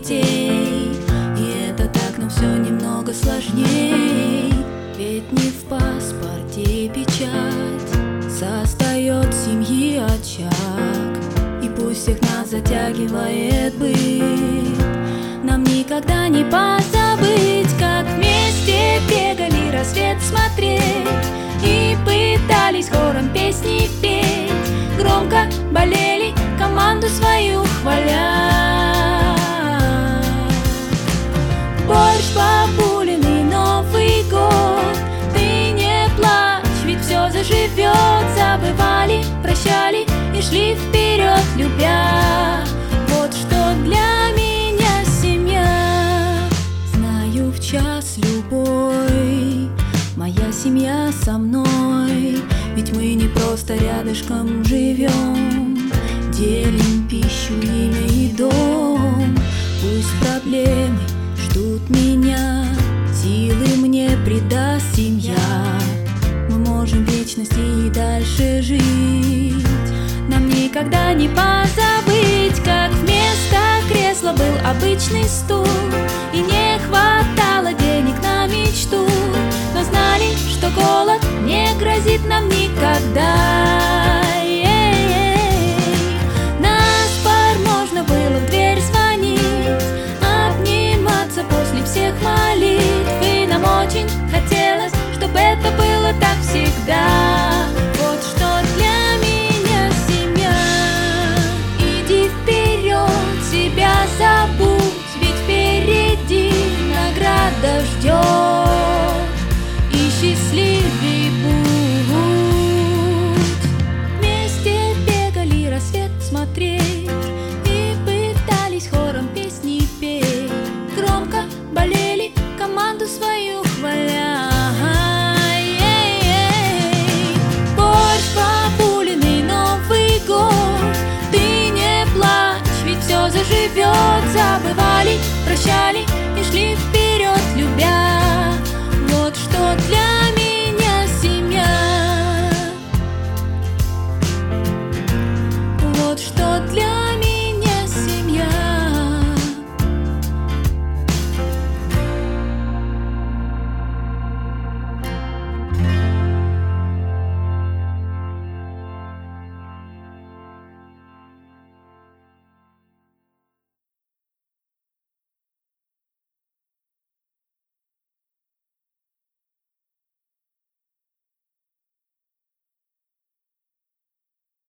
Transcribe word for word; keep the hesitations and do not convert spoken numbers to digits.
страстей. И это так, но все немного сложней. Ведь не в паспорте печать создает семьи очаг. И пусть всех нас затягивает быт, нам никогда не позабыть, как вместе бегали рассвет смотреть и пытались хором песни петь. Громко болели, команду свою хваля. Борщ, бабулин и Новый год, ты не плачь, ведь все заживет. Забывали, прощали и шли вперед, любя. Вот что для меня семья. Знаю, в час любой моя семья со мной, ведь мы не просто рядышком живем, делим пищу, имя и дом. Пусть проблемы ждут меня, силы мне придаст семья. Мы можем в вечности и дальше жить. Нам никогда не позабыть, как вместо кресла был обычный стул, и не хватало денег на мечту, но знали, что голод